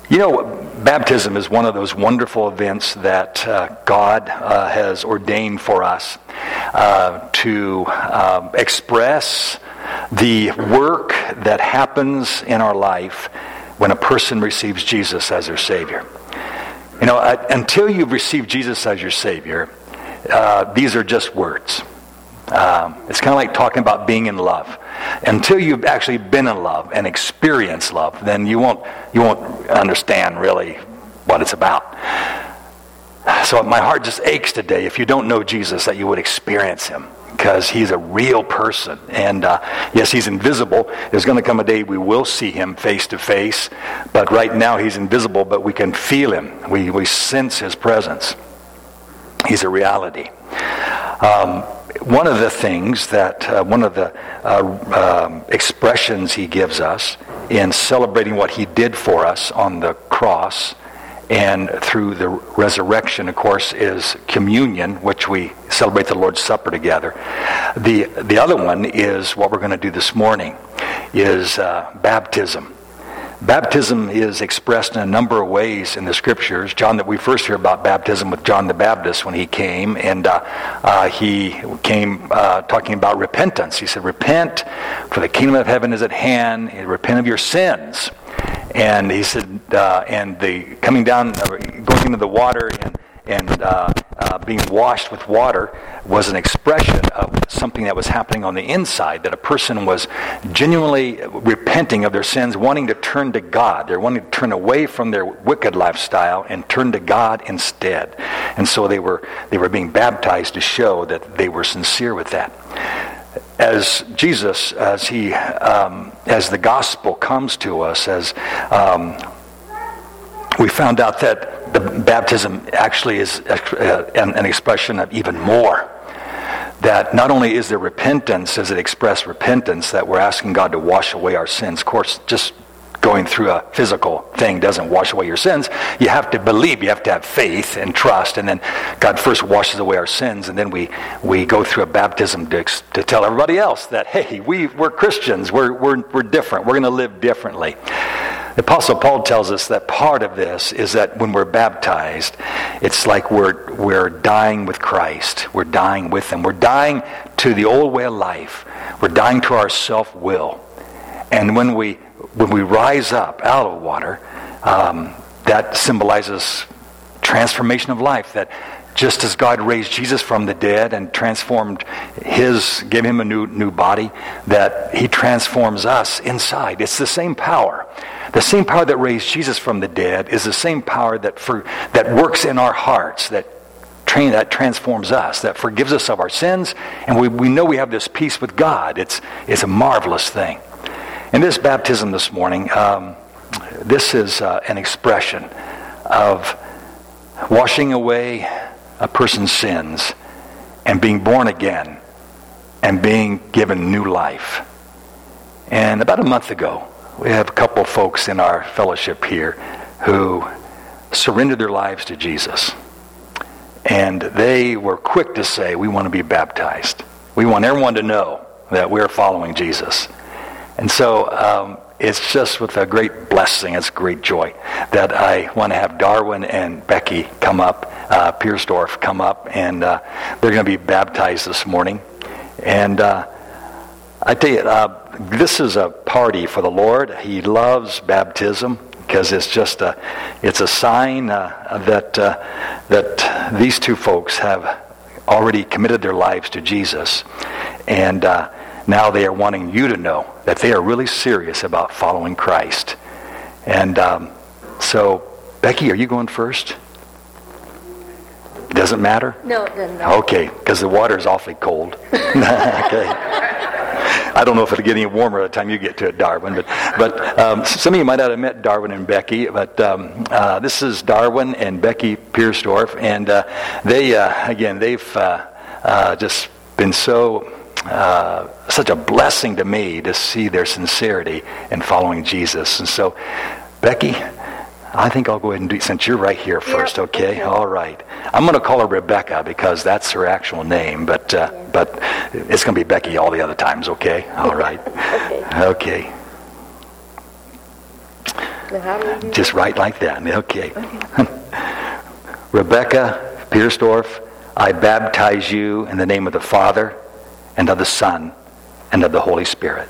You know, baptism is one of those wonderful events that God has ordained for us to express the work that happens in our life when a person receives Jesus as their Savior. You know, until you've received Jesus as your Savior, these are just words. It's kind of like talking about being in love. Until you've actually been in love and experienced love, then you won't understand really what it's about. So my heart just aches today, if you don't know Jesus, that you would experience him, because he's a real person. And yes, he's invisible. There's going to come a day we will see him face to face, but right now he's invisible, but we can feel him. We sense his presence. He's a reality. One of the things that, one of the expressions he gives us in celebrating what he did for us on the cross and through the resurrection, of course, is communion, which we celebrate the Lord's Supper together. The other one is what we're going to do this morning, is baptism. Baptism is expressed in a number of ways in the Scriptures. We first hear about baptism with John the Baptist when he came, and he came talking about repentance. He said, "Repent, for the kingdom of heaven is at hand. Repent of your sins." And he said, and the coming down, going into the water and being washed with water was an expression of something that was happening on the inside, that a person was genuinely repenting of their sins, wanting to turn to God. They're wanting to turn away from their wicked lifestyle and turn to God instead. And so they were being baptized to show that they were sincere with that. As Jesus, as the gospel comes to us, we found out that the baptism actually is an expression of even more. That not only is there repentance, does it express repentance, that we're asking God to wash away our sins. Of course, just going through a physical thing doesn't wash away your sins. You have to believe, you have to have faith and trust, and then God first washes away our sins, and then we go through a baptism to tell everybody else that, hey, we're Christians, we're different, we're going to live differently. The Apostle Paul tells us that part of this is that when we're baptized, it's like we're dying with Christ. We're dying with him. We're dying to the old way of life. We're dying to our self-will. And when we rise up out of water, that symbolizes transformation of life. That just as God raised Jesus from the dead and gave him a new body, that he transforms us inside. It's the same power. The same power that raised Jesus from the dead is the same power that works in our hearts, that transforms us, that forgives us of our sins, and we know we have this peace with God. It's a marvelous thing. In this baptism this morning, this is an expression of washing away a person's sins and being born again and being given new life. And about a month ago, we have a couple folks in our fellowship here who surrendered their lives to Jesus. And they were quick to say, we want to be baptized. We want everyone to know that we're following Jesus. And so it's just with a great blessing, it's great joy, that I want to have Darwin and Becky come up, Piersdorf come up, and they're going to be baptized this morning. And I tell you, this is a party for the Lord. He loves baptism because it's just it's a sign that these two folks have already committed their lives to Jesus, and now they are wanting you to know that they are really serious about following Christ. And so, Becky, are you going first? Doesn't matter? No, it doesn't matter. Okay, because the water is awfully cold. Okay. I don't know if it'll get any warmer by the time you get to it, Darwin. But some of you might not have met Darwin and Becky. But this is Darwin and Becky Piersdorf, and they've just been such a blessing to me to see their sincerity in following Jesus. And so, Becky, I think I'll go ahead and do it since you're right here first, okay? All right. I'm going to call her Rebecca because that's her actual name, but it's going to be Becky all the other times, okay? All right. Okay. How do we do Just right like that. Okay. Rebecca Piersdorf, I baptize you in the name of the Father, and of the Son, and of the Holy Spirit.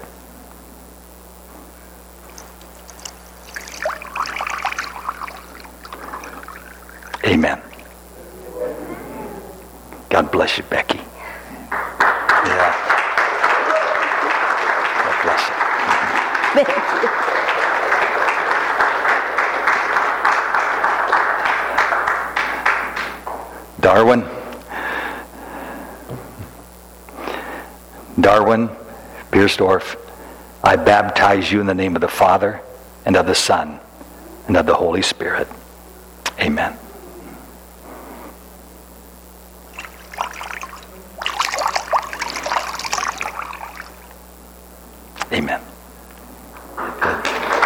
Amen. God bless you, Becky. Yeah. God bless you. Thank you. Darwin Piersdorf, I baptize you in the name of the Father, and of the Son, and of the Holy Spirit. Amen. Amen. Good.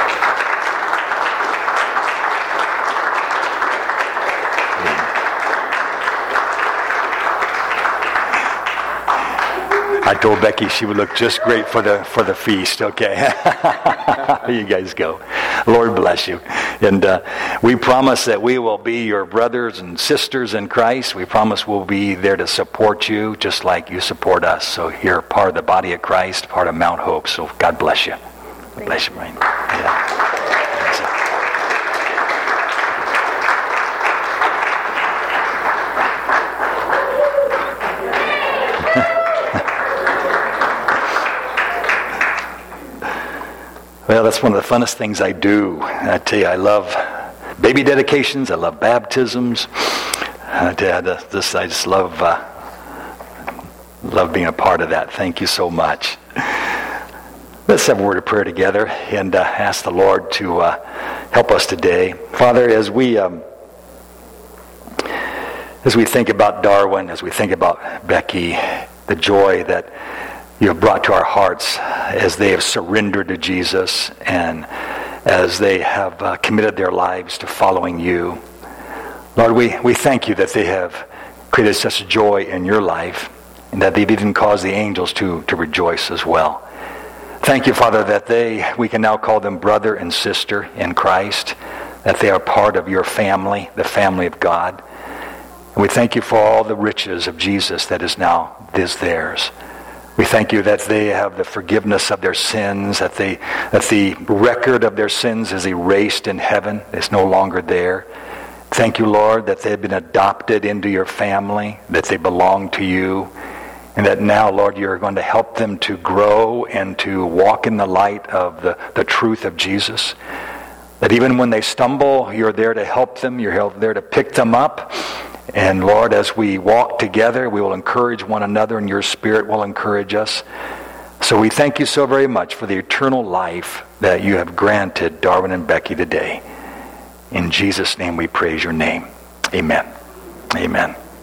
I told Becky she would look just great for the feast. Okay, there you guys go. Lord bless you, and we promise that we will be your brothers and sisters in Christ. We promise we'll be there to support you, just like you support us. So you're part of the body of Christ, part of Mount Hope. So God bless you. God bless you, Brian. Yeah. Well, that's one of the funnest things I do. I tell you, I love baby dedications. I love baptisms. I just love being a part of that. Thank you so much. Let's have a word of prayer together and ask the Lord to help us today. Father, as we think about Darwin, as we think about Becky, the joy that you have brought to our hearts as they have surrendered to Jesus and as they have committed their lives to following you. Lord, we thank you that they have created such joy in your life and that they've even caused the angels to rejoice as well. Thank you, Father, that we can now call them brother and sister in Christ, that they are part of your family, the family of God. And we thank you for all the riches of Jesus that is theirs. We thank you that they have the forgiveness of their sins, that the record of their sins is erased in heaven. It's no longer there. Thank you, Lord, that they've been adopted into your family, that they belong to you, and that now, Lord, you're going to help them to grow and to walk in the light of the truth of Jesus. That even when they stumble, you're there to help them. You're there to pick them up. And Lord, as we walk together, we will encourage one another, and your Spirit will encourage us. So we thank you so very much for the eternal life that you have granted Darwin and Becky today. In Jesus' name we praise your name. Amen. Amen.